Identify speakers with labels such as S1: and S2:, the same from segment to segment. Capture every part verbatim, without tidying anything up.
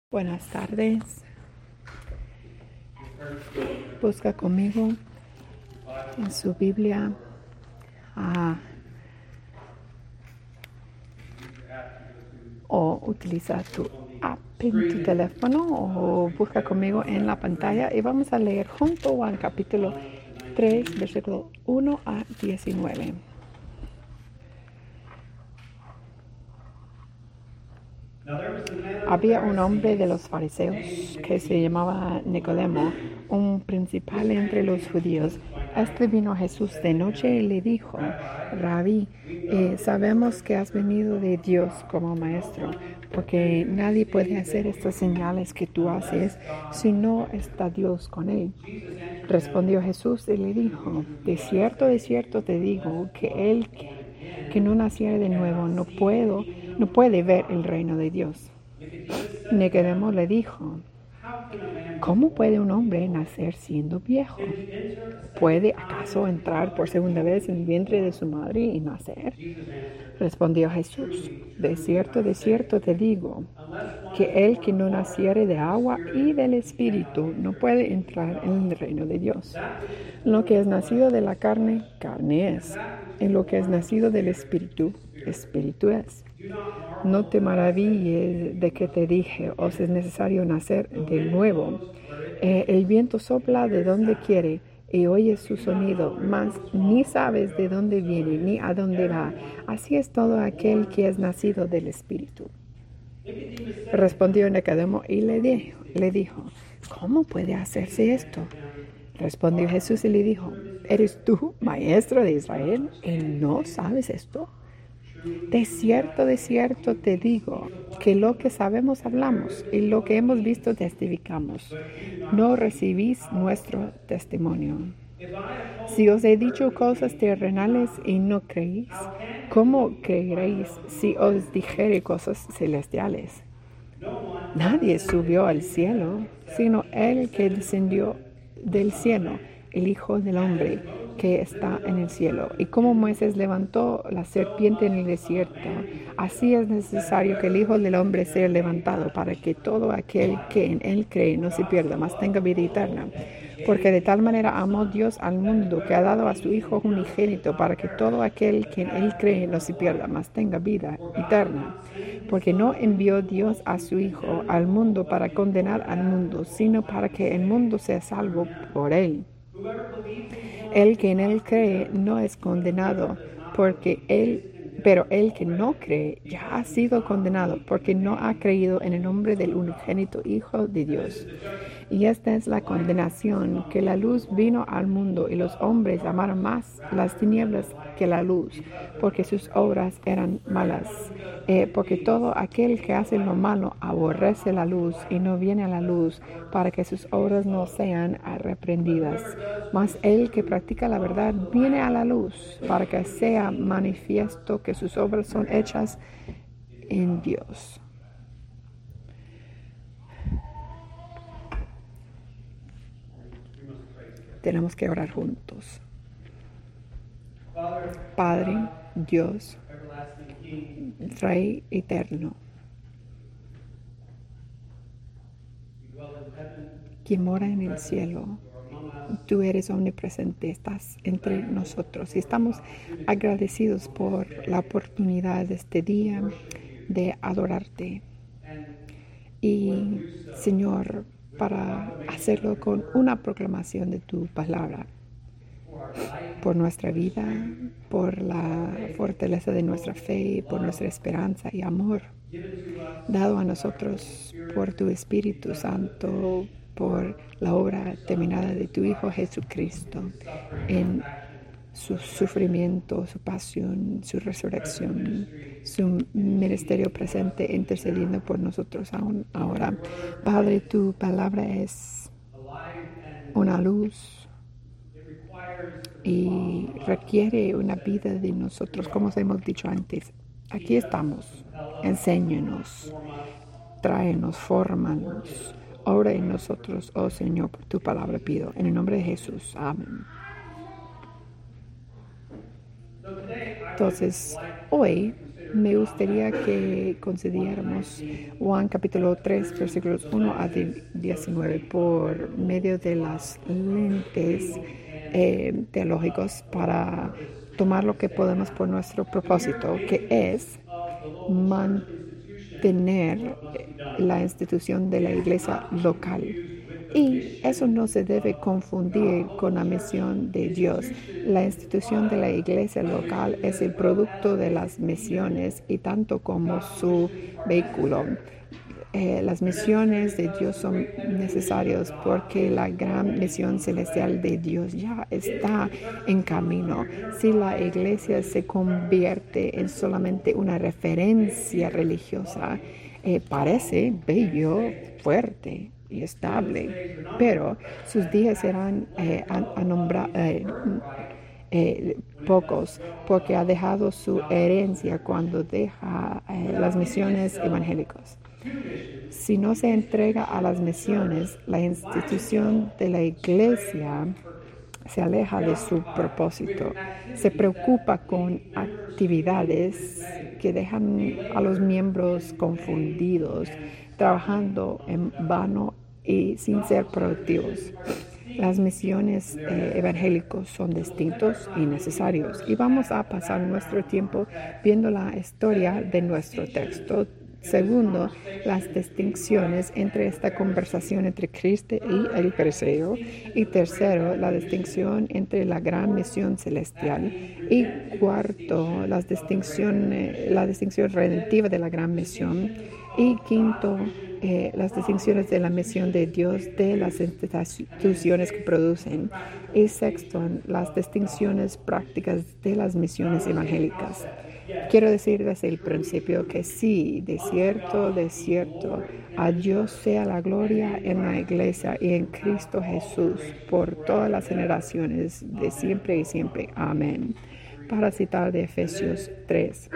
S1: Buenas tardes. Busca conmigo en su Biblia uh, o utiliza tu app en tu teléfono o busca conmigo en la pantalla y vamos a leer junto al capítulo tres, versículo uno a diecinueve. Había un hombre de los fariseos que se llamaba Nicodemo, un principal entre los judíos. Este vino a Jesús de noche y le dijo: Rabí, eh, sabemos que has venido de Dios como maestro, porque nadie puede hacer estas señales que tú haces si no está Dios con él. Respondió Jesús y le dijo: De cierto, de cierto te digo que el que no naciere de nuevo no puedo, no puede ver el reino de Dios. Nicodemo le dijo: ¿Cómo puede un hombre nacer siendo viejo? ¿Puede acaso entrar por segunda vez en el vientre de su madre y nacer? Respondió Jesús: De cierto, de cierto te digo, que el que no naciere de agua y del Espíritu no puede entrar en el reino de Dios. Lo que es nacido de la carne, carne es. En lo que es nacido del Espíritu, Espíritu es. No te maravilles de que te dije: os es necesario nacer de nuevo. Eh, el viento sopla de donde quiere y oyes su sonido, mas ni sabes de dónde viene ni a dónde va. Así es todo aquel que es nacido del Espíritu. Respondió Nicodemo y le dijo, le dijo: ¿Cómo puede hacerse esto? Respondió Jesús y le dijo: ¿Eres tú maestro de Israel y no sabes esto? De cierto, de cierto te digo, que lo que sabemos hablamos y lo que hemos visto testificamos. No recibís nuestro testimonio. Si os he dicho cosas terrenales y no creéis, ¿cómo creeréis si os dijere cosas celestiales? Nadie subió al cielo, sino el que descendió del cielo, el Hijo del Hombre que está en el cielo. Y como Moisés levantó la serpiente en el desierto, así es necesario que el Hijo del Hombre sea levantado, para que todo aquel que en él cree no se pierda, mas tenga vida eterna. Porque de tal manera amó Dios al mundo, que ha dado a su Hijo unigénito, para que todo aquel que en él cree no se pierda, mas tenga vida eterna. Porque no envió Dios a su Hijo al mundo para condenar al mundo, sino para que el mundo sea salvo por él. El que en él cree no es condenado, porque él, pero el que no cree ya ha sido condenado, porque no ha creído en el nombre del unigénito Hijo de Dios. Y esta es la condenación, que la luz vino al mundo, y los hombres amaron más las tinieblas que la luz, porque sus obras eran malas. Eh, porque todo aquel que hace lo malo aborrece la luz y no viene a la luz, para que sus obras no sean reprendidas. Mas el que practica la verdad viene a la luz, para que sea manifiesto que sus obras son hechas en Dios. Tenemos que orar juntos. Padre, Dios, Rey eterno, quien mora en el cielo, tú eres omnipresente, estás entre nosotros y estamos agradecidos por la oportunidad de este día de adorarte. Y, Señor, para hacerlo con una proclamación de tu palabra, por nuestra vida, por la fortaleza de nuestra fe, por nuestra esperanza y amor, dado a nosotros por tu Espíritu Santo, por la obra terminada de tu Hijo Jesucristo, en su sufrimiento, su pasión, su resurrección, su ministerio presente intercediendo por nosotros aún ahora. Padre, tu palabra es una luz y requiere una vida de nosotros, como os hemos dicho antes. Aquí estamos, enséñanos, tráenos, fórmanos, obra en nosotros, oh Señor, por tu palabra pido, en el nombre de Jesús, amén. Entonces, hoy me gustaría que consideráramos Juan capítulo tres, versículos uno a diecinueve, por medio de las lentes eh, teológicos para tomar lo que podemos por nuestro propósito, que es mantener la institución de la iglesia local. Y eso no se debe confundir con la misión de Dios. La institución de la iglesia local es el producto de las misiones y tanto como su vehículo. Eh, las misiones de Dios son necesarias porque la gran misión celestial de Dios ya está en camino. Si la iglesia se convierte en solamente una referencia religiosa, eh, parece bello, fuerte y estable, pero sus días serán eh, anombrados. Eh, Eh, pocos, porque ha dejado su herencia cuando deja eh, las misiones evangélicas. Si no se entrega a las misiones, la institución de la iglesia se aleja de su propósito. Se preocupa con actividades que dejan a los miembros confundidos, trabajando en vano y sin ser productivos. Las misiones eh, evangélicos son distintos y necesarios. Y vamos a pasar nuestro tiempo viendo la historia de nuestro texto. Segundo, las distinciones entre esta conversación entre Cristo y el fariseo. Y tercero, la distinción entre la gran misión celestial. Y cuarto, las distinción, la distinción redentiva de la gran misión. Y quinto, eh, las distinciones de la misión de Dios de las instituciones que producen. Y sexto, las distinciones prácticas de las misiones evangélicas. Quiero decir desde el principio que sí, de cierto, de cierto, a Dios sea la gloria en la iglesia y en Cristo Jesús por todas las generaciones, de siempre y siempre. Amén. Para citar de Efesios tres.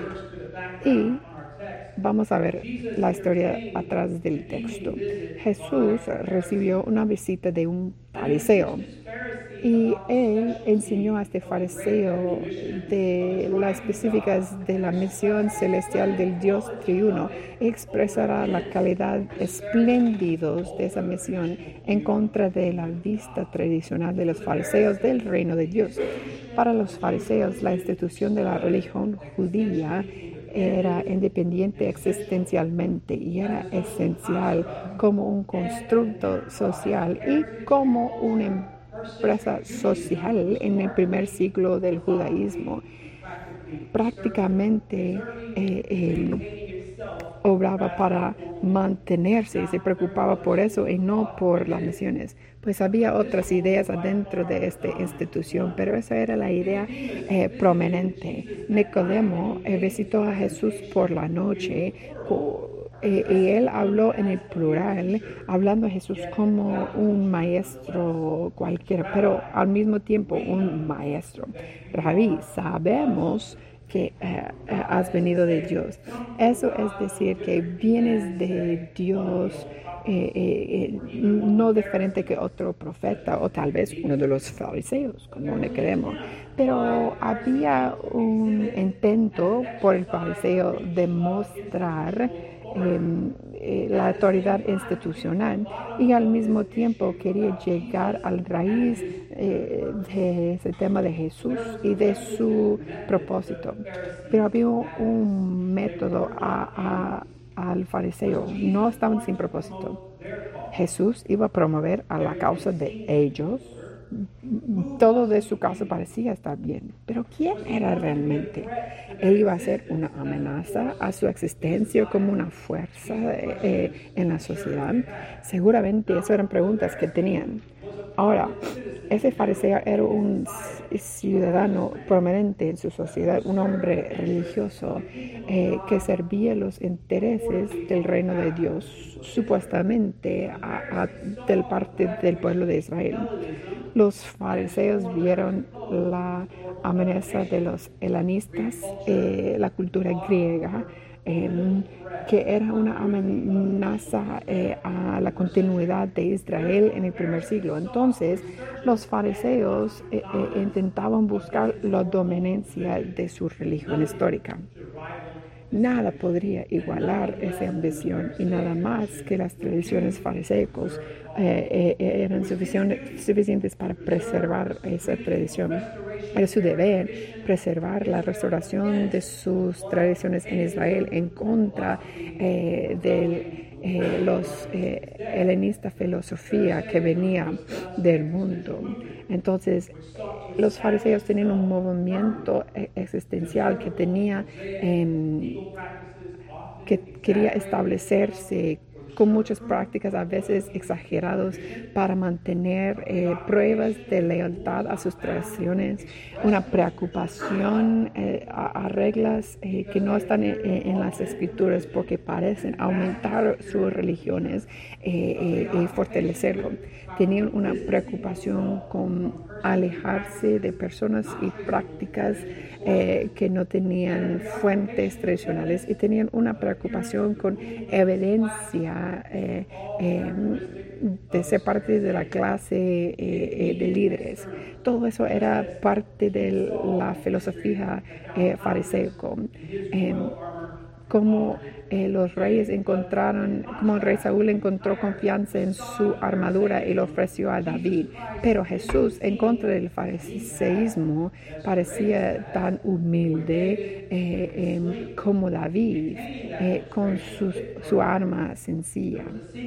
S1: Y vamos a ver la historia atrás del texto. Jesús recibió una visita de un fariseo y él enseñó a este fariseo de las específicas de la misión celestial del Dios triuno y expresará la calidad espléndidos de esa misión en contra de la vista tradicional de los fariseos del reino de Dios. Para los fariseos, la institución de la religión judía era independiente existencialmente y era esencial como un constructo social y como una empresa social en el primer siglo del judaísmo. Prácticamente eh, él obraba para mantenerse y se preocupaba por eso y no por las misiones. Pues había otras ideas adentro de esta institución, pero esa era la idea eh, prominente. Nicodemo eh, visitó a Jesús por la noche eh, y él habló en el plural, hablando a Jesús como un maestro cualquiera, pero al mismo tiempo un maestro. Rabí, sabemos que eh, has venido de Dios. Eso es decir, que vienes de Dios, eh, eh, no diferente que otro profeta o tal vez uno de los fariseos, como Nicodemo. Pero había un intento por el fariseo de mostrar eh, eh, la autoridad institucional y al mismo tiempo quería llegar al raíz eh, de ese tema de Jesús y de su propósito. Pero había un método a, a, al fariseo, no estaban sin propósito. Jesús iba a promover a la causa de ellos. Todo de su caso parecía estar bien, pero ¿quién era realmente? Él iba a ser una amenaza a su existencia como una fuerza eh, en la sociedad. Seguramente esas eran preguntas que tenían. Ahora, ese fariseo era un ciudadano prominente en su sociedad, un hombre religioso eh, que servía los intereses del reino de Dios, supuestamente a, a, del parte del pueblo de Israel. Los fariseos vieron la amenaza de los helenistas, eh, la cultura griega, eh, que era una amenaza eh, a la continuidad de Israel en el primer siglo. Entonces, los fariseos eh, eh, intentaban buscar la dominancia de su religión histórica. nada podría igualar esa ambición y nada más que las tradiciones fariseicos eh, eh, eran suficientes para preservar esa tradición. Era su deber preservar la restauración de sus tradiciones en Israel en contra eh, de eh, los eh, helenistas filosofía que venía del mundo. Entonces, los fariseos tenían un movimiento existencial que tenía eh, que quería establecerse con muchas prácticas a veces exageradas para mantener eh, pruebas de lealtad a sus tradiciones, una preocupación eh, a, a reglas eh, que no están en, en las escrituras porque parecen aumentar sus religiones eh, eh, y fortalecerlo. Tenían una preocupación con alejarse de personas y prácticas eh, que no tenían fuentes tradicionales y tenían una preocupación con evidencia eh, eh, de ser parte de la clase eh, eh, de líderes. Todo eso era parte de la filosofía eh, fariseico. Eh, como eh, los reyes encontraron, como el rey Saúl encontró confianza en su armadura y lo ofreció a David. Pero Jesús, en contra del fariseísmo, parecía tan humilde eh, eh, como David, eh, con su, su arma sencilla.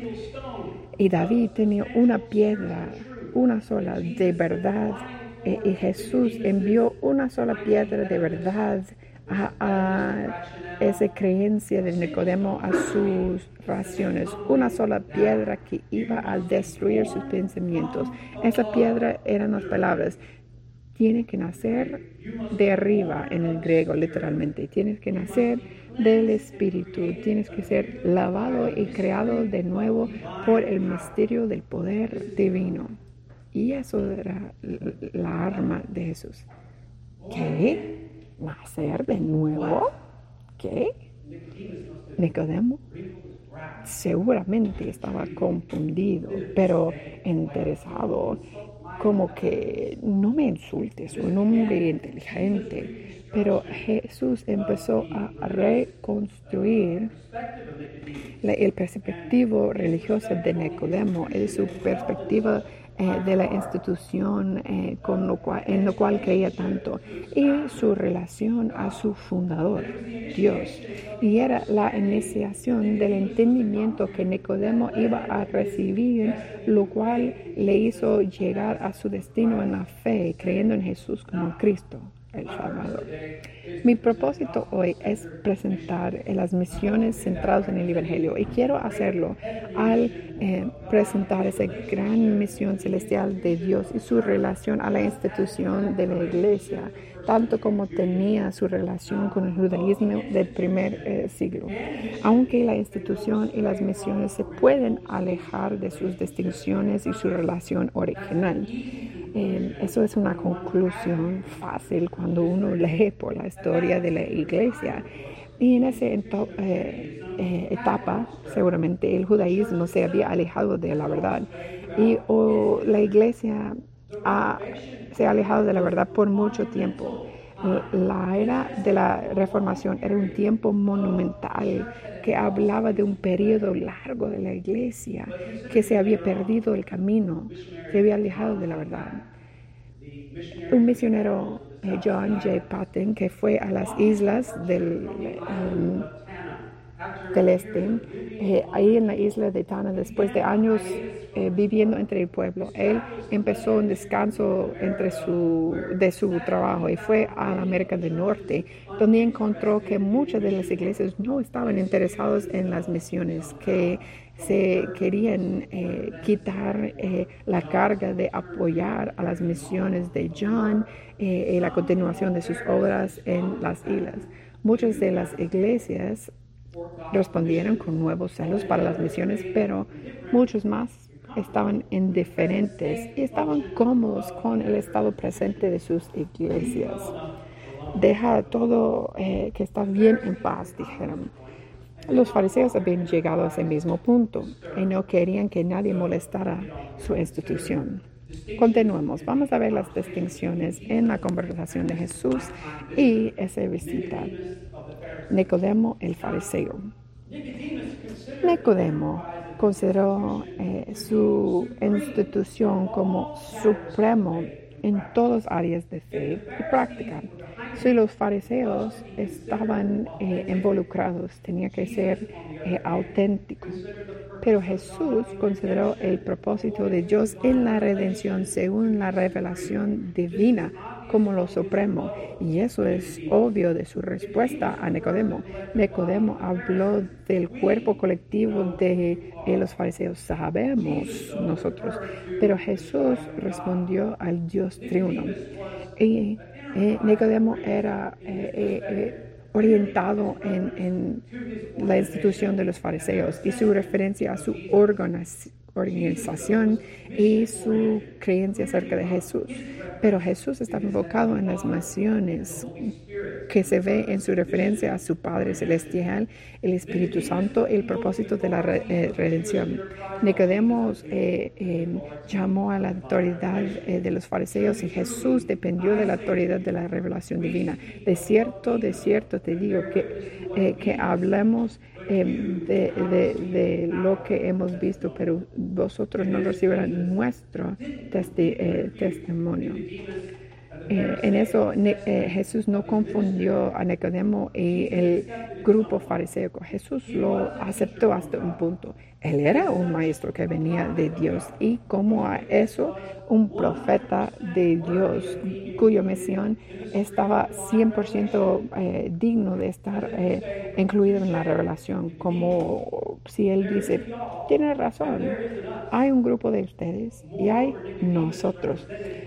S1: Y David tenía una piedra, una sola, de verdad. Eh, y Jesús envió una sola piedra de verdad a, a esa creencia de Nicodemo a sus raciones, una sola piedra que iba a destruir sus pensamientos. Esa piedra eran las palabras: tiene que nacer de arriba, en el griego literalmente, tienes que nacer del Espíritu, tienes que ser lavado y creado de nuevo por el misterio del poder divino. Y eso era la arma de Jesús. ¿Qué? ¿Nacer de nuevo? ¿Qué? Nicodemo seguramente estaba confundido, pero interesado, como que no me insultes, un hombre inteligente. Pero Jesús empezó a reconstruir la, el perspectivo religioso de Nicodemo y su perspectiva eh, de la institución eh, con lo cual, en lo cual creía tanto, y su relación a su fundador, Dios. Y era la iniciación del entendimiento que Nicodemo iba a recibir, lo cual le hizo llegar a su destino en la fe, creyendo en Jesús como Cristo, el Salvador. Mi propósito hoy es presentar las misiones centradas en el Evangelio, y quiero hacerlo al eh, presentar esa gran misión celestial de Dios y su relación a la institución de la Iglesia, tanto como tenía su relación con el judaísmo del primer eh, siglo. Aunque la institución y las misiones se pueden alejar de sus distinciones y su relación original, Eh, eso es una conclusión fácil cuando uno lee por la historia de la Iglesia. Y en esa ento- eh, eh, etapa, seguramente el judaísmo se había alejado de la verdad. Y o la Iglesia ha, se ha alejado de la verdad por mucho tiempo. La era de la Reformación era un tiempo monumental que hablaba de un periodo largo de la Iglesia que se había perdido el camino, se había alejado de la verdad. Un misionero, eh, John J. Paton, que fue a las islas del, um, del este, eh, ahí en la isla de Tana, después de años eh, viviendo entre el pueblo, él empezó un descanso entre su, de su trabajo y fue a la América del Norte, donde encontró que muchas de las iglesias no estaban interesadas en las misiones, que se querían eh, quitar eh, la carga de apoyar a las misiones de John eh, y la continuación de sus obras en las islas. Muchas de las iglesias respondieron con nuevos celos para las misiones, pero muchos más estaban indiferentes y estaban cómodos con el estado presente de sus iglesias. Deja todo eh, que está bien en paz, dijeron. Los fariseos habían llegado a ese mismo punto y no querían que nadie molestara su institución. Continuemos. Vamos a ver las distinciones en la conversación de Jesús y esa visita. Nicodemo el fariseo. Nicodemo consideró eh, su institución como supremo en todas las áreas de fe y práctica. Si los fariseos estaban eh, involucrados, tenía que ser eh, auténtico. Pero Jesús consideró el propósito de Dios en la redención según la revelación divina como lo supremo. Y eso es obvio de su respuesta a Nicodemo. Nicodemo habló del cuerpo colectivo de, de los fariseos. Sabemos nosotros. Pero Jesús respondió al Dios triuno. Y eh, Nicodemo era eh, eh, eh, orientado en, en la institución de los fariseos y su referencia a su organización y su creencia acerca de Jesús. Pero Jesús está enfocado en las misiones que se ve en su referencia a su Padre Celestial, el Espíritu Santo, el propósito de la re, eh, redención. Nicodemo eh, eh, llamó a la autoridad eh, de los fariseos y Jesús dependió de la autoridad de la revelación divina. De cierto, de cierto te digo que, eh, que hablemos eh, de, de, de lo que hemos visto, pero vosotros no recibirán nuestro testi, eh, testimonio. Eh, en eso eh, Jesús no confundió a Nicodemo y el grupo fariseo. Jesús lo aceptó hasta un punto. Él era un maestro que venía de Dios y como a eso un profeta de Dios cuya misión estaba cien por ciento eh, digno de estar eh, incluido en la revelación. Como si él dice, tiene razón, hay un grupo de ustedes y hay nosotros.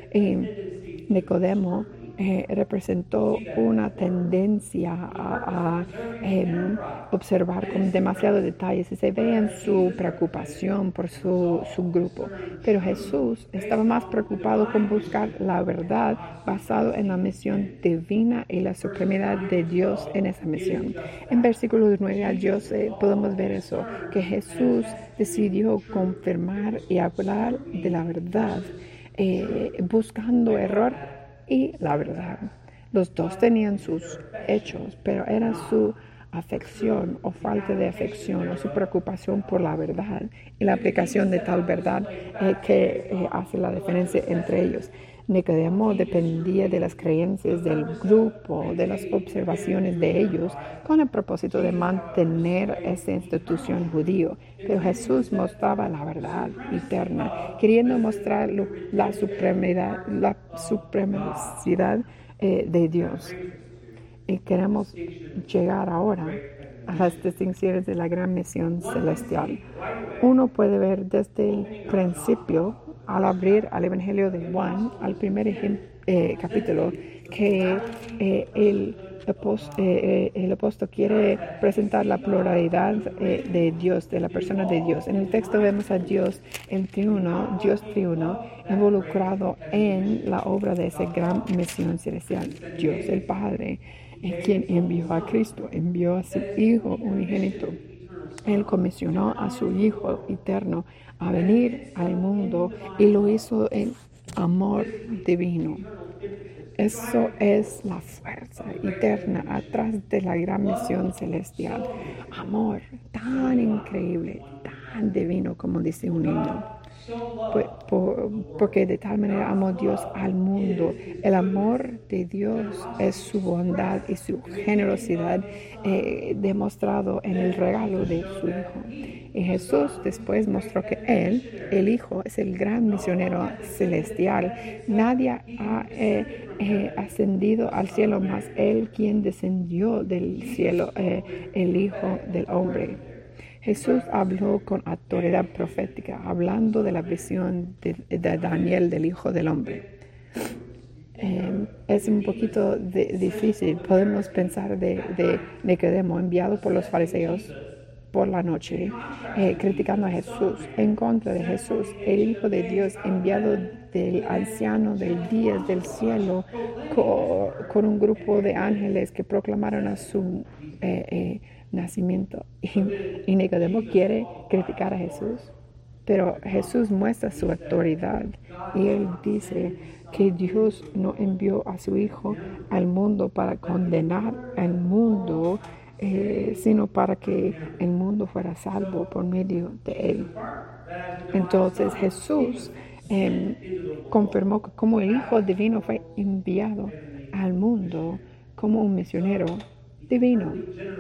S1: Y Nicodemo eh, representó una tendencia a, a eh, observar con demasiados detalles y se ve en su preocupación por su, su grupo. Pero Jesús estaba más preocupado con buscar la verdad basado en la misión divina y la supremidad de Dios en esa misión. En versículo nueve a Dios eh, podemos ver eso, que Jesús decidió confirmar y hablar de la verdad. Eh, buscando error y la verdad. Los dos tenían sus hechos, pero era su afección o falta de afección o su preocupación por la verdad y la aplicación de tal verdad eh, que eh, hace la diferencia entre ellos. Nicodemo dependía de las creencias del grupo, de las observaciones de ellos, con el propósito de mantener esa institución judío. Pero Jesús mostraba la verdad eterna, queriendo mostrar lo, la supremidad, la supremacidad eh, de Dios. Y queremos llegar ahora a las distinciones de la gran misión celestial. Uno puede ver desde el principio, al abrir al Evangelio de Juan, al primer eh, capítulo, que eh, el, apóstol, eh, el apóstol quiere presentar la pluralidad eh, de Dios, de la persona de Dios. En el texto vemos a Dios, el triuno, Dios triuno, involucrado en la obra de esa gran misión celestial. Dios el Padre, quien envió a Cristo, envió a su Hijo unigénito. Él comisionó a su Hijo eterno a venir al mundo y lo hizo en amor divino. Eso es la fuerza eterna atrás de la gran misión celestial. Amor tan increíble, tan divino, como dice un himno. Por, por, porque de tal manera amó Dios al mundo. El amor de Dios es su bondad y su generosidad eh, demostrado en el regalo de su Hijo. Y Jesús después mostró que Él, el Hijo, es el gran misionero celestial. Nadie ha eh, eh, ascendido al cielo más Él quien descendió del cielo, eh, el Hijo del Hombre. Jesús habló con autoridad profética, hablando de la visión de, de Daniel, del Hijo del Hombre. Eh, es un poquito de, difícil. Podemos pensar de, de Nicodemo, enviado por los fariseos por la noche, eh, criticando a Jesús, en contra de Jesús, el Hijo de Dios, enviado del anciano del día del cielo, con, con un grupo de ángeles que proclamaron a su eh, eh, nacimiento. Y, y Nicodemo quiere criticar a Jesús. Pero Jesús muestra su autoridad y él dice que Dios no envió a su Hijo al mundo para condenar al mundo, eh, sino para que el mundo fuera salvo por medio de él. Entonces Jesús eh, confirmó que como el Hijo Divino fue enviado al mundo como un misionero divino.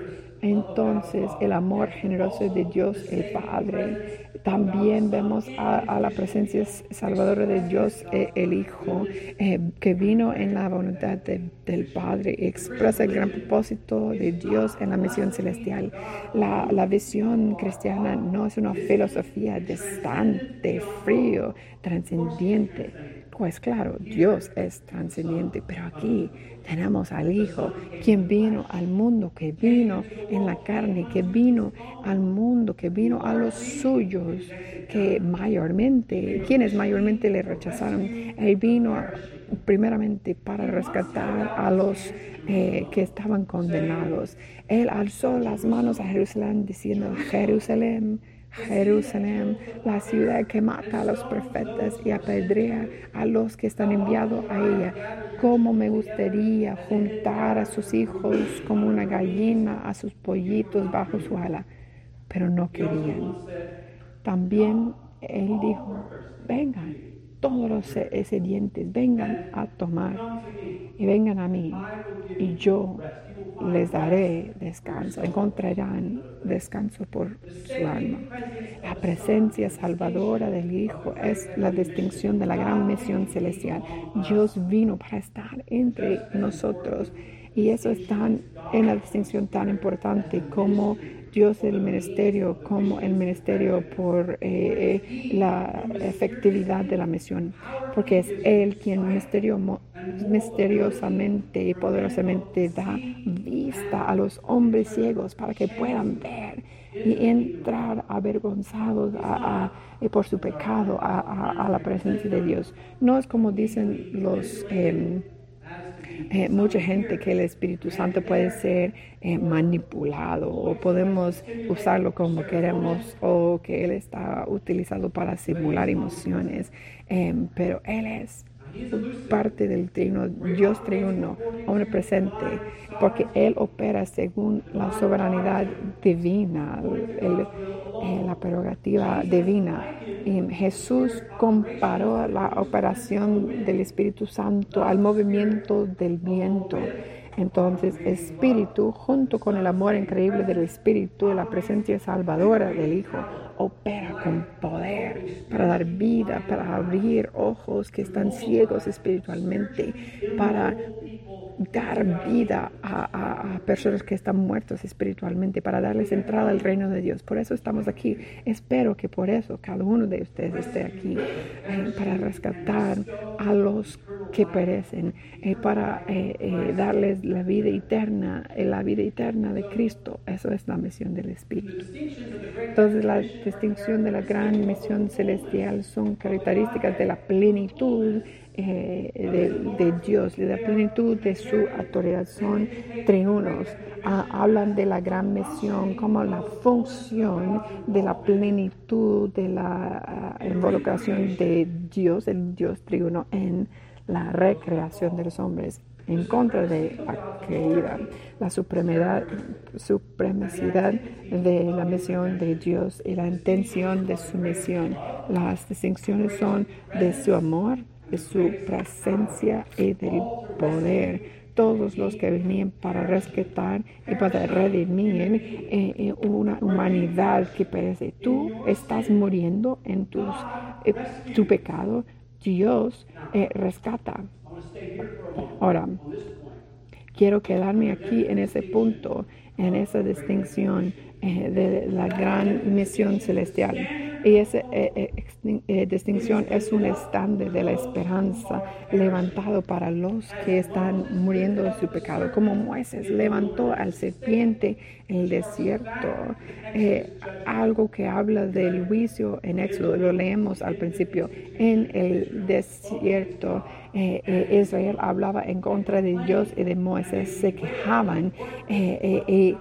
S1: Entonces el amor generoso de Dios el Padre. También vemos a, a la presencia salvadora de Dios eh, el Hijo, eh, que vino en la voluntad de, del Padre y expresa el gran propósito de Dios en la misión celestial. La, la visión cristiana no es una filosofía distante, frío, trascendiente. Pues claro, Dios es trascendiente, pero aquí tenemos al Hijo, quien vino al mundo, que vino en la carne, que vino al mundo, que vino a los suyos, que mayormente, quienes mayormente le rechazaron. Él vino primeramente para rescatar a los eh, que estaban condenados. Él alzó las manos a Jerusalén diciendo: Jerusalén, Jerusalén, la ciudad que mata a los profetas y apedrea a los que están enviados a ella. Cómo me gustaría juntar a sus hijos como una gallina a sus pollitos bajo su ala. Pero no querían. También él dijo: vengan todos los sedientes, vengan a tomar y vengan a mí y yo les daré descanso, encontrarán descanso por su alma. La presencia salvadora del Hijo es la distinción de la gran misión celestial. Dios vino para estar entre nosotros y eso es tan, en la distinción tan importante como Dios el ministerio, como el ministerio por eh, la efectividad de la misión, porque es Él quien misterio, misteriosamente y poderosamente da vista a los hombres ciegos para que puedan ver y entrar avergonzados a, a, por su pecado a, a, a la presencia de Dios. No es como dicen los... Eh, Eh, mucha gente que el Espíritu Santo puede ser eh, manipulado o podemos usarlo como queremos o que Él está utilizado para simular emociones, eh, pero Él es parte del trino, Dios triuno, omnipresente, porque Él opera según la soberanía divina, el, eh, la prerrogativa divina. Y Jesús comparó la operación del Espíritu Santo al movimiento del viento. Entonces, Espíritu, junto con el amor increíble del Espíritu, la presencia salvadora del Hijo, opera con poder para dar vida, para abrir ojos que están ciegos espiritualmente, para dar vida a, a, a personas que están muertas espiritualmente, para darles entrada al reino de Dios. Por eso estamos aquí. Espero que por eso cada uno de ustedes esté aquí, eh, para rescatar a los que perecen, eh, para eh, eh, darles la vida eterna, eh, la vida eterna de Cristo. Eso es la misión del Espíritu. Entonces, la distinción de la gran misión celestial son características de la plenitud Eh, de, de Dios, de la plenitud de su autoridad. Son triunos. Ah, hablan de la gran misión como la función de la plenitud de la uh, involucración de Dios, el Dios triuno, en la recreación de los hombres, en contra de la caída, la supremidad, supremacidad de la misión de Dios y la intención de su misión. Las distinciones son de su amor, de su presencia y del poder. Todos los que venían para rescatar y para redimir eh, eh, una humanidad que perece. Tú estás muriendo en tus, eh, tu pecado. Dios eh, rescata. Ahora, quiero quedarme aquí en ese punto, en esa distinción eh, de la gran misión celestial. Y esa eh, eh, distinción es un estande de la esperanza levantado para los que están muriendo en su pecado, como Moisés levantó al serpiente en el desierto, eh, algo que habla del juicio en Éxodo, lo leemos al principio. En el desierto eh, eh, Israel hablaba en contra de Dios y de Moisés, se quejaban eh, eh, eh,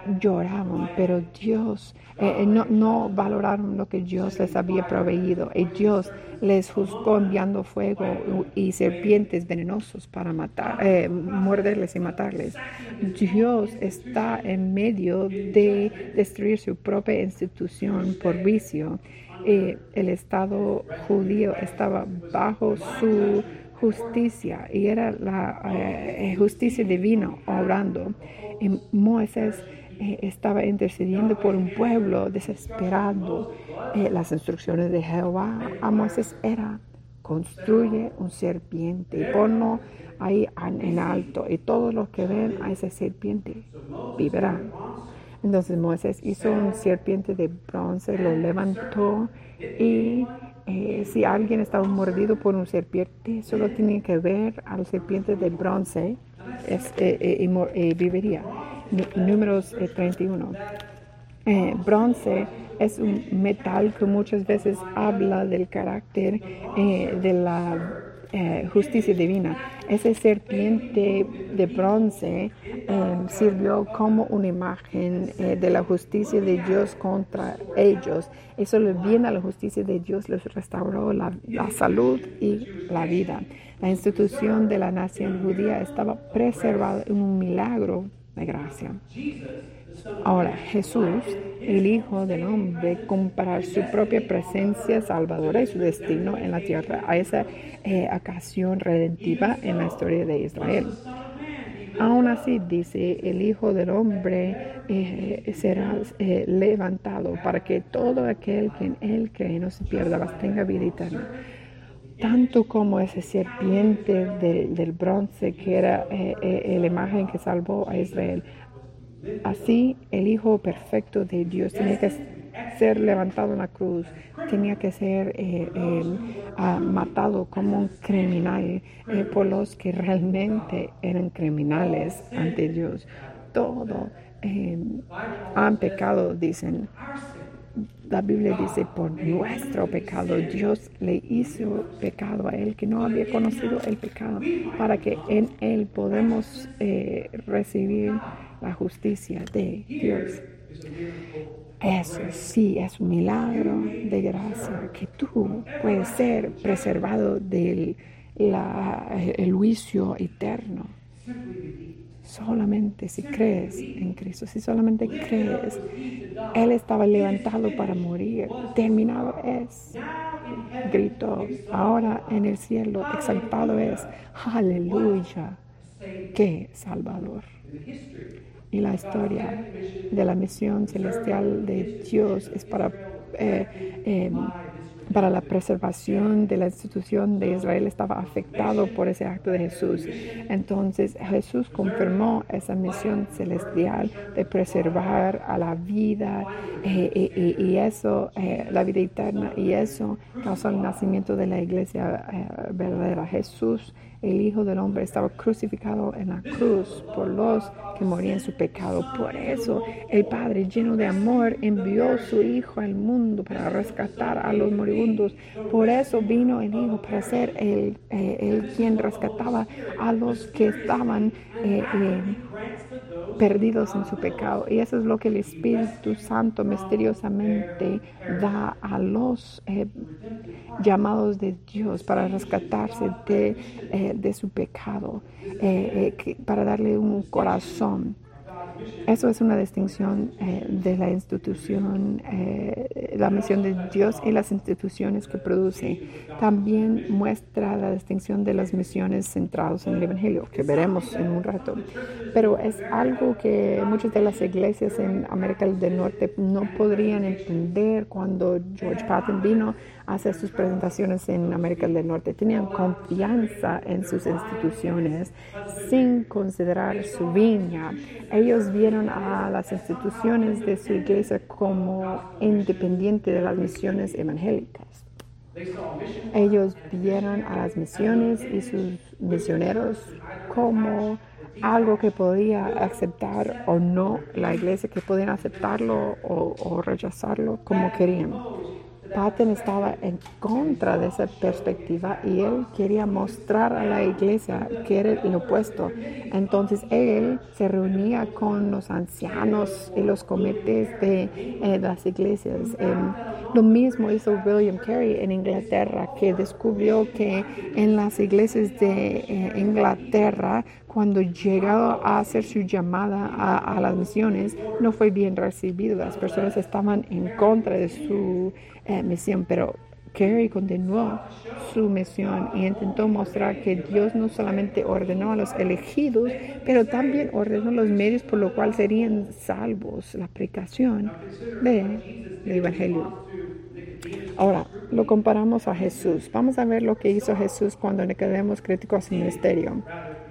S1: lloraban, pero Dios, eh, eh, no, no valoraron lo que Dios les había proveído. Y Dios les juzgó enviando fuego y serpientes venenosos para matar, eh, morderles y matarles. Dios está en medio de destruir su propia institución por vicio. Eh, el Estado judío estaba bajo su justicia y era la eh, justicia divina obrando. Y Moisés eh, estaba intercediendo por un pueblo desesperado. Eh, las instrucciones de Jehová a Moisés era: construye un serpiente y ponlo ahí en alto, y todos los que ven a esa serpiente vivirán. Entonces Moisés hizo un serpiente de bronce, lo levantó, y eh, si alguien estaba mordido por un serpiente, solo tenía que ver al serpiente de bronce es, eh, eh, y, eh, viviría. Números eh, treinta y uno. Eh, bronce es un metal que muchas veces habla del carácter eh, de la eh, justicia divina. Ese serpiente de bronce eh, sirvió como una imagen eh, de la justicia de Dios contra ellos. Eso le viene a la justicia de Dios, les restauró la, la salud y la vida. La institución de la nación judía estaba preservada en un milagro de gracia. Ahora, Jesús, el Hijo del Hombre, comparar su propia presencia salvadora y su destino en la tierra a esa eh, ocasión redentiva en la historia de Israel. Aún así, dice, el Hijo del Hombre eh, será eh, levantado para que todo aquel que en él cree no se pierda, mas tenga vida eterna. Tanto como esa serpiente de, del bronce que era eh, eh, la imagen que salvó a Israel, así el Hijo perfecto de Dios tenía que ser levantado en la cruz, tenía que ser eh, eh, uh, matado como un criminal eh, por los que realmente eran criminales ante Dios. Todo eh, han pecado, dicen. La Biblia dice: por nuestro pecado Dios le hizo pecado a él que no había conocido el pecado, para que en él podamos eh, recibir la justicia de Dios. Eso sí es un milagro de gracia, que tú puedes ser preservado del la, el juicio eterno. Solamente si crees en Cristo, si solamente crees. Él estaba levantado para morir. Terminado es. Gritó. Ahora en el cielo exaltado es. Aleluya. ¡Qué Salvador! Y la historia de la misión celestial de Dios es para, eh, eh, para la preservación de la institución de Israel. Estaba afectado por ese acto de Jesús. Entonces Jesús confirmó esa misión celestial de preservar a la vida eh, eh, y eso, eh, la vida eterna, y eso causó el nacimiento de la iglesia eh, verdadera. Jesús, el Hijo del Hombre, estaba crucificado en la cruz por los que morían en su pecado. Por eso el Padre, lleno de amor, envió su Hijo al mundo para rescatar a los moribundos. Por eso vino el Hijo, para ser el, eh, el quien rescataba a los que estaban eh, eh, perdidos en su pecado. Y eso es lo que el Espíritu Santo misteriosamente da a los eh, llamados de Dios para rescatarse de, eh, de su pecado, eh, eh, que, para darle un corazón. Eso es una distinción eh, de la institución, eh, la misión de Dios y las instituciones que produce. También muestra la distinción de las misiones centradas en el Evangelio, que veremos en un rato. Pero es algo que muchas de las iglesias en América del Norte no podrían entender cuando George Patton vino a hacer sus presentaciones en América del Norte. Tenían confianza en sus instituciones sin considerar su viña. Ellos vieron a las instituciones de su iglesia como independientes de las misiones evangélicas. Ellos vieron a las misiones y sus misioneros como algo que podía aceptar o no la iglesia, que podían aceptarlo o, o rechazarlo como querían. Patton estaba en contra de esa perspectiva y él quería mostrar a la iglesia que era lo opuesto. Entonces él se reunía con los ancianos y los comités de eh, las iglesias. Eh, lo mismo hizo William Carey en Inglaterra, que descubrió que en las iglesias de eh, Inglaterra, cuando llegó a hacer su llamada a, a las misiones, no fue bien recibido. Las personas estaban en contra de su eh, misión, pero Carey continuó su misión y intentó mostrar que Dios no solamente ordenó a los elegidos, pero también ordenó los medios por lo cual serían salvos, la predicación del Evangelio. Ahora, lo comparamos a Jesús. Vamos a ver lo que hizo Jesús cuando Nicodemo criticó su ministerio.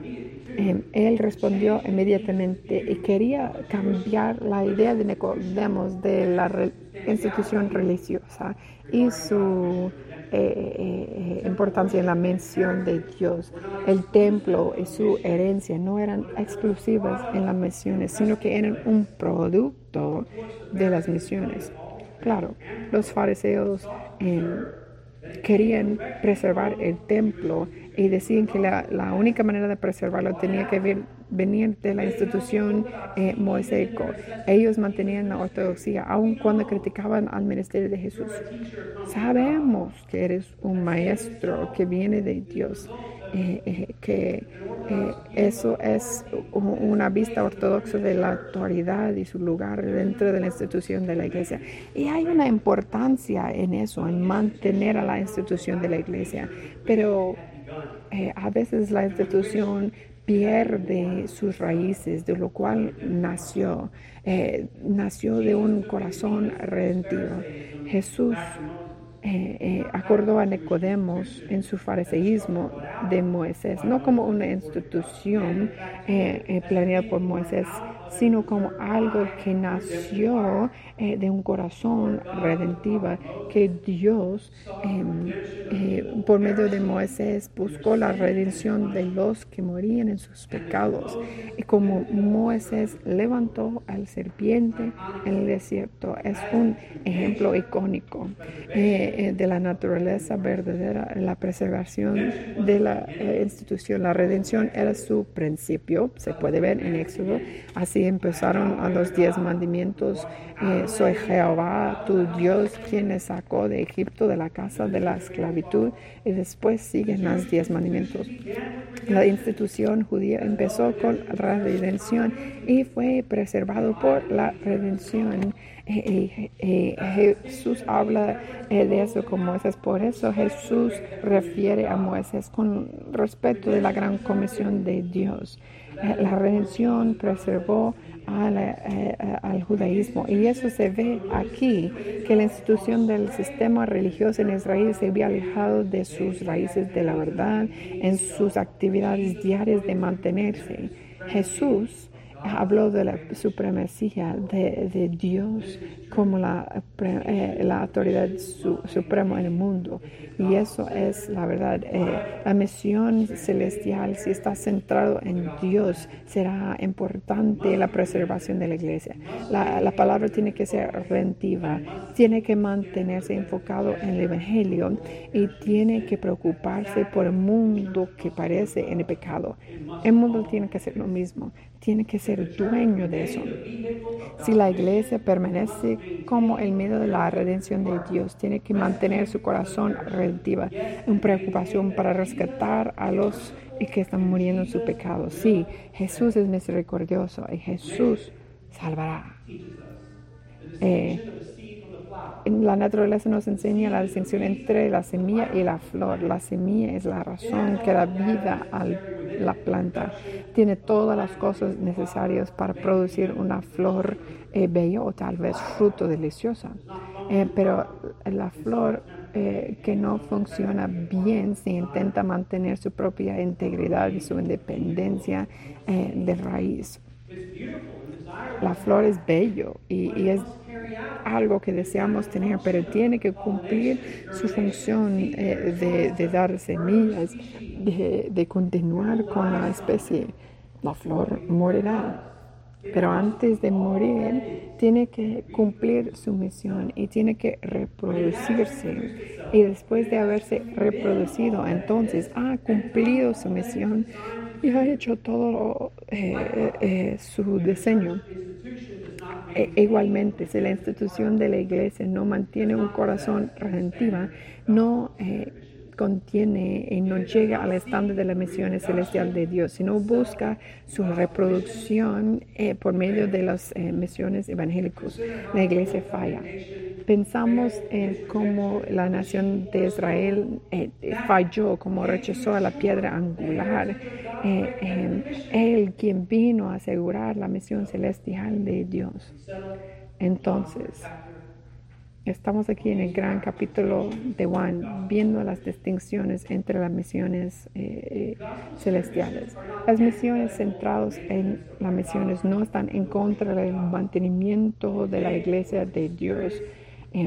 S1: Eh, él respondió inmediatamente y quería cambiar la idea de Nicodemo de la re institución religiosa y su eh, eh, importancia en la mención de Dios. El templo y su herencia no eran exclusivas en las misiones, sino que eran un producto de las misiones. Claro, los fariseos eh, querían preservar el templo y decían que la, la única manera de preservarlo tenía que ver, venir de la institución eh, mosaico. Ellos mantenían la ortodoxia aun cuando criticaban al ministerio de Jesús. Sabemos que eres un maestro que viene de Dios, eh, eh, que eh, eso es una vista ortodoxa de la autoridad y su lugar dentro de la institución de la iglesia. Y hay una importancia en eso, en mantener a la institución de la iglesia, pero eh, a veces la institución pierde sus raíces, de lo cual nació, eh, nació de un corazón redentivo. Jesús eh, eh, acordó a Nicodemo en su fariseísmo de Moisés, no como una institución eh, eh, planeada por Moisés, sino como algo que nació eh, de un corazón redentivo que Dios eh, eh, por medio de Moisés buscó la redención de los que morían en sus pecados. Y como Moisés levantó al serpiente en el desierto, es un ejemplo icónico eh, eh, de la naturaleza verdadera, la preservación de la eh, institución. La redención era su principio, se puede ver en Éxodo. Así empezaron a los diez mandamientos. Eh, soy Jehová, tu Dios, quien les sacó de Egipto, de la casa de la esclavitud, y después siguen los diez mandamientos. La institución judía empezó con la redención y fue preservado por la redención. Eh, eh, eh, Jesús habla eh, de eso con Moisés, por eso Jesús refiere a Moisés con respeto de la gran comisión de Dios. Eh, la redención preservó a la, eh, al judaísmo, y eso se ve aquí, que la institución del sistema religioso en Israel se había alejado de sus raíces de la verdad en sus actividades diarias de mantenerse. Jesús habló de la supremacía de, de Dios como la, eh, la autoridad su, suprema en el mundo, y eso es la verdad. Eh, la misión celestial, si está centrado en Dios, será importante la preservación de la iglesia. La, la palabra tiene que ser redentiva, tiene que mantenerse enfocado en el Evangelio y tiene que preocuparse por el mundo que parece en el pecado. El mundo tiene que hacer lo mismo, tiene que ser dueño de eso. Si la iglesia permanece como el medio de la redención de Dios, tiene que mantener su corazón redentivo, en preocupación para rescatar a los que están muriendo en su pecado. Sí, Jesús es misericordioso y Jesús salvará. Eh, La naturaleza nos enseña la distinción entre la semilla y la flor. La semilla es la razón que da vida a la planta. Tiene todas las cosas necesarias para producir una flor eh, bella o tal vez fruto deliciosa. Eh, pero la flor eh, que no funciona bien si intenta mantener su propia integridad y su independencia eh, de raíz. La flor es bello y, y es algo que deseamos tener, pero tiene que cumplir su función eh, de, de dar semillas, de, de continuar con la especie. La flor morirá. pero antes de morir tiene que cumplir su misión y tiene que reproducirse. Y después de haberse reproducido, entonces ha cumplido su misión y ha hecho todo eh, eh, su diseño. E igualmente, si la institución de la iglesia no mantiene un corazón redentivo, no eh, contiene y no llega al estándar de la misión celestial de Dios, sino busca su reproducción eh, por medio de las eh, misiones evangélicas, la iglesia falla. Pensamos en cómo la nación de Israel eh, falló, cómo rechazó a la piedra angular. Eh, eh, él quien vino a asegurar la misión celestial de Dios. Entonces, estamos aquí en el gran capítulo de Juan, viendo las distinciones entre las misiones eh, celestiales. Las misiones centradas en las misiones no están en contra del mantenimiento de la iglesia de Dios. Eh,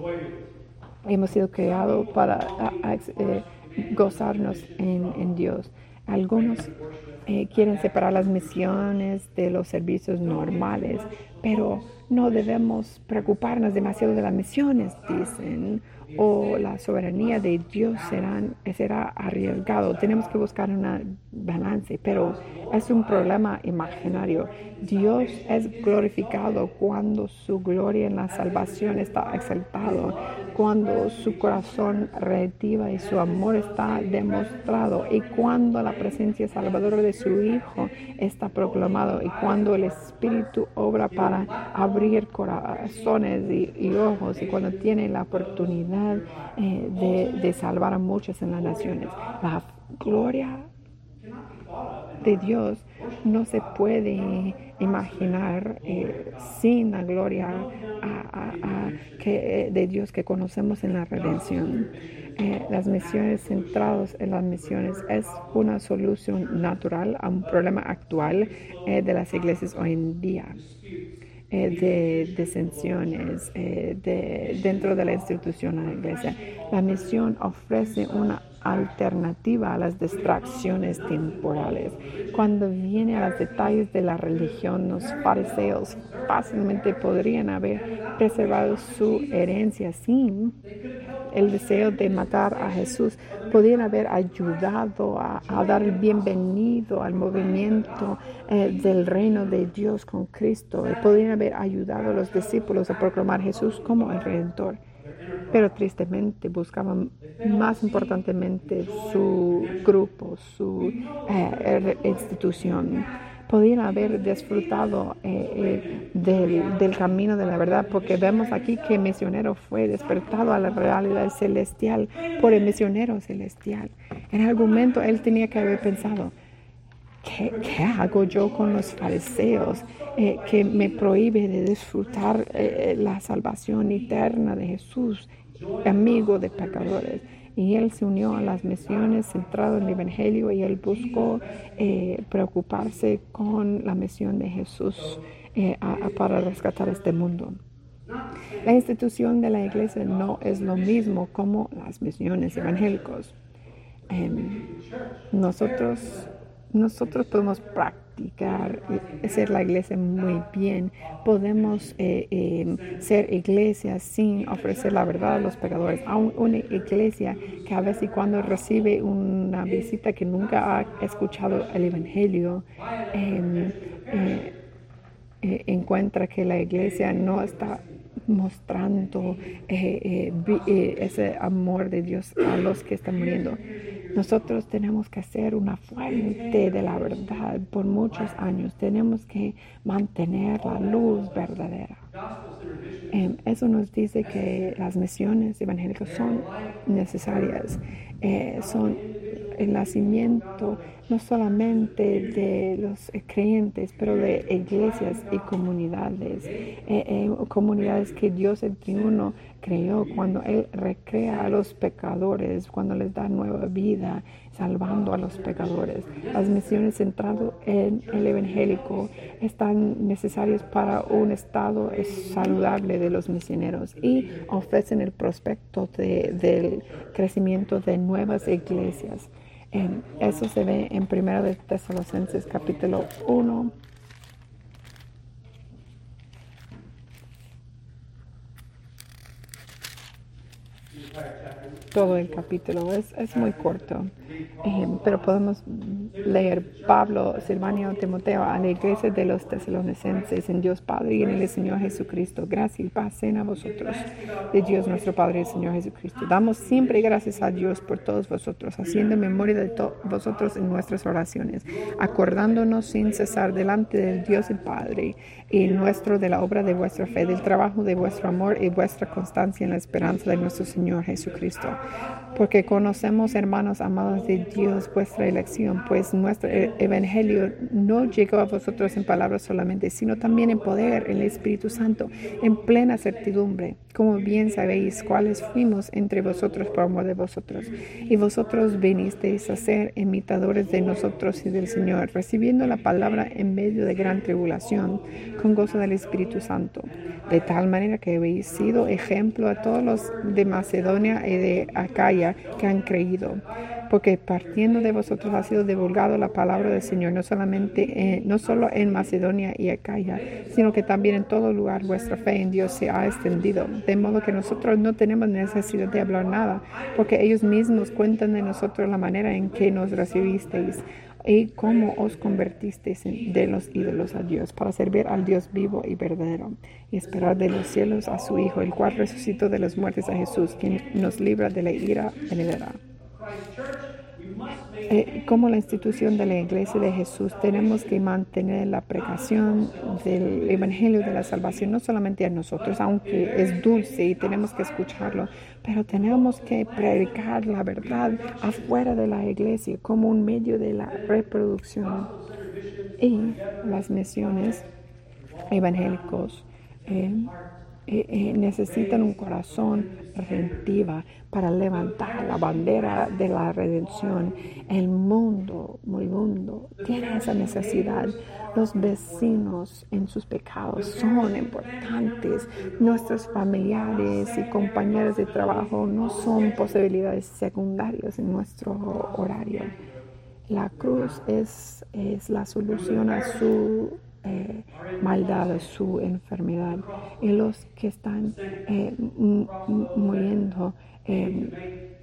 S1: hemos sido creados para a, a, eh, gozarnos en, en Dios. Algunos eh, quieren separar las misiones de los servicios normales, pero no debemos preocuparnos demasiado de las misiones, dicen, o la soberanía de Dios serán, será arriesgado. Tenemos que buscar un balance, pero es un problema imaginario. Dios es glorificado cuando su gloria en la salvación está exaltado, cuando su corazón reactiva y su amor está demostrado, y cuando la presencia salvadora de su Hijo está proclamado, y cuando el Espíritu obra para abrir corazones y, y ojos, y cuando tiene la oportunidad eh, de, de salvar a muchos en las naciones. La gloria de Dios no se puede imaginar eh, sin la gloria a, a, a que, de Dios que conocemos en la redención. Eh, las misiones centradas en las misiones es una solución natural a un problema actual eh, de las iglesias hoy en día. Eh, de disensiones eh, de, dentro de la institución de la iglesia. La misión ofrece una alternativa a las distracciones temporales. Cuando viene a los detalles de la religión, los fariseos fácilmente podrían haber preservado su herencia sin el deseo de matar a Jesús. Podrían haber ayudado a, a dar el bienvenido al movimiento eh, del reino de Dios con Cristo. Y podrían haber ayudado a los discípulos a proclamar a Jesús como el Redentor. Pero tristemente buscaban más importantemente su grupo, su eh, institución. Podían haber disfrutado eh, eh, del, del camino de la verdad, porque vemos aquí que el misionero fue despertado a la realidad celestial por el misionero celestial. En algún momento él tenía que haber pensado, ¿qué, qué hago yo con los fariseos eh, que me prohíbe de disfrutar eh, la salvación eterna de Jesús, amigo de pecadores? Y él se unió a las misiones centrado en el Evangelio, y él buscó eh, preocuparse con la misión de Jesús eh, a, a, para rescatar este mundo. La institución de la iglesia no es lo mismo como las misiones evangélicas. Eh, nosotros, nosotros podemos practicar ser la iglesia muy bien. Podemos eh, eh, ser iglesia sin ofrecer la verdad a los pecadores. Aún una iglesia que a veces cuando recibe una visita que nunca ha escuchado el Evangelio, eh, eh, eh, encuentra que la iglesia no está mostrando eh, eh, eh, ese amor de Dios a los que están muriendo. Nosotros tenemos que ser una fuente de la verdad por muchos años. Tenemos que mantener la luz verdadera. Eh, eso nos dice que las misiones evangélicas son necesarias. Eh, son el nacimiento no solamente de los creyentes, pero de iglesias y comunidades, eh, eh, comunidades que Dios el Triuno creó cuando Él recrea a los pecadores, cuando les da nueva vida, salvando a los pecadores. Las misiones centradas en el evangélico están necesarias para un estado saludable de los misioneros y ofrecen el prospecto de, del crecimiento de nuevas iglesias. Eh, eso se ve en primero de Tesalonicenses capítulo uno, todo el capítulo. Es, es muy corto, eh, pero podemos leer Pablo, Silvanio, Timoteo, a la iglesia de los tesalonicenses, en Dios Padre y en el Señor Jesucristo. Gracias y paz sean a vosotros, de Dios nuestro Padre y el Señor Jesucristo. Damos siempre gracias a Dios por todos vosotros, haciendo memoria de todos vosotros en nuestras oraciones, acordándonos sin cesar delante del Dios el Padre y nuestro de la obra de vuestra fe, del trabajo de vuestro amor y vuestra constancia en la esperanza de nuestro Señor Jesucristo. Porque conocemos, hermanos amados de Dios, vuestra elección, pues nuestro evangelio no llegó a vosotros en palabras solamente, sino también en poder, en el Espíritu Santo, en plena certidumbre, como bien sabéis cuáles fuimos entre vosotros por amor de vosotros. Y vosotros vinisteis a ser imitadores de nosotros y del Señor, recibiendo la palabra en medio de gran tribulación, con gozo del Espíritu Santo, de tal manera que habéis sido ejemplo a todos los de Macedonia y de Acaya que han creído, porque partiendo de vosotros ha sido divulgado la palabra del Señor, no solamente en, no solo en Macedonia y Acaya, sino que también en todo lugar vuestra fe en Dios se ha extendido, de modo que nosotros no tenemos necesidad de hablar nada, porque ellos mismos cuentan de nosotros la manera en que nos recibisteis y cómo os convertisteis de los ídolos a Dios, para servir al Dios vivo y verdadero, y esperar de los cielos a su Hijo, el cual resucitó de los muertos, a Jesús, quien nos libra de la ira venidera. Eh, como la institución de la Iglesia de Jesús, tenemos que mantener la predicación del Evangelio de la salvación, no solamente a nosotros, aunque es dulce y tenemos que escucharlo, pero tenemos que predicar la verdad afuera de la Iglesia como un medio de la reproducción y las misiones evangélicos. Eh, Eh, eh, necesitan un corazón redentivo para levantar la bandera de la redención. El mundo, el mundo tiene esa necesidad. Los vecinos en sus pecados son importantes. Nuestros familiares y compañeros de trabajo no son posibilidades secundarias en nuestro horario. La cruz es, es la solución a su Eh, maldad, su enfermedad, y los que están eh, muriendo eh,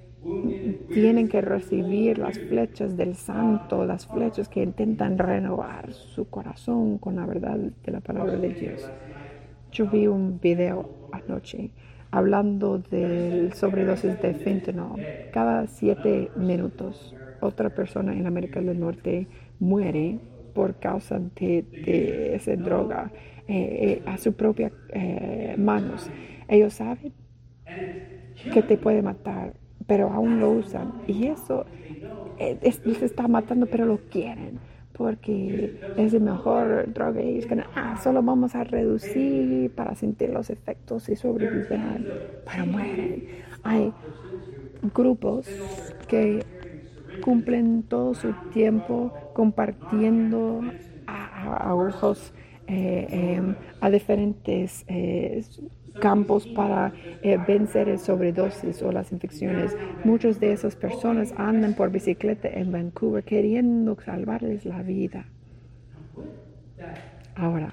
S1: tienen que recibir las flechas del santo, las flechas que intentan renovar su corazón con la verdad de la palabra de Dios. Yo vi un video anoche hablando de sobredosis de fentanyl. Cada siete minutos otra persona en América del Norte muere por causa de, de esa droga eh, eh, a sus propias eh, manos. Ellos saben que te puede matar, pero aún lo usan. Y eso eh, es, les está matando, pero lo quieren, porque es el mejor droga. Y es que ah, solo vamos a reducir para sentir los efectos y sobrevivir, pero mueren. Hay grupos que cumplen todo su tiempo compartiendo a, a ojos eh, eh, a diferentes eh, campos para eh, vencer el sobredosis o las infecciones. Muchas de esas personas andan por bicicleta en Vancouver queriendo salvarles la vida. Ahora,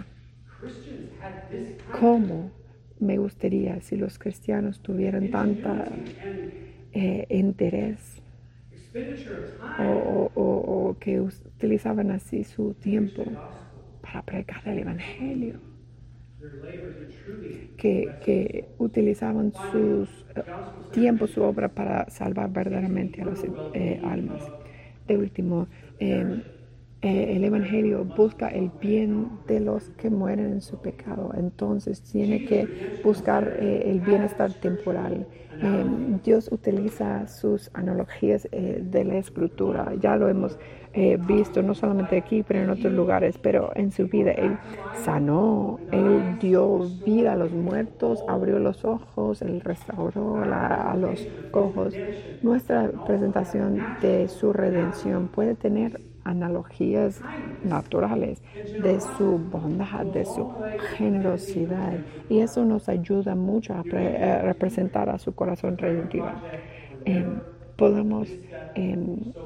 S1: ¿cómo me gustaría si los cristianos tuvieran tanta eh, interés O, o, o que utilizaban así su tiempo para predicar el Evangelio, que, que utilizaban sus uh, tiempo, su obra para salvar verdaderamente a las eh, almas. De último, eh, eh, el Evangelio busca el bien de los que mueren en su pecado, entonces tiene que buscar eh, el bienestar temporal. Eh, Dios utiliza sus analogías eh, de la escritura, ya lo hemos eh, visto no solamente aquí pero en otros lugares, pero en su vida Él sanó, Él dio vida a los muertos, abrió los ojos, Él restauró la, a los cojos. Nuestra presentación de su redención puede tener analogías naturales de su bondad, de su generosidad, y eso nos ayuda mucho a, pre, a representar a su corazón redentivo. Eh, podemos eh,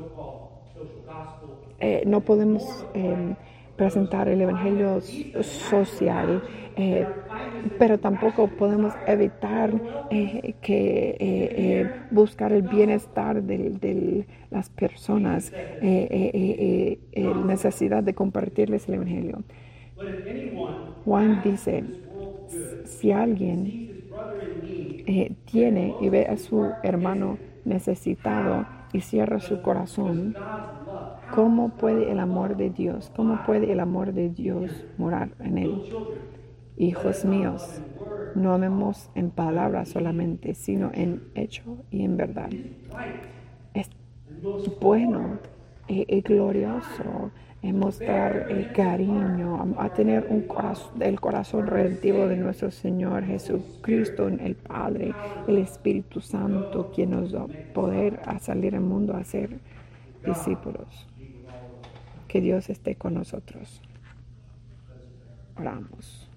S1: eh, no podemos eh, presentar el evangelio social eh, pero tampoco podemos evitar eh, que eh, eh, buscar el bienestar de, de las personas, eh, eh, eh, eh, necesidad de compartirles el Evangelio. Juan dice, si alguien eh, tiene y ve a su hermano necesitado y cierra su corazón, ¿cómo puede el amor de Dios, cómo puede el amor de Dios morar en él? Hijos míos, no amemos en palabras solamente, sino en hecho y en verdad. Es bueno y, y glorioso eh, mostrar el cariño, a, a tener un corazón, el corazón redentivo de nuestro Señor Jesucristo, el Padre, el Espíritu Santo, quien nos da poder a salir al mundo a ser discípulos. Que Dios esté con nosotros. Oramos.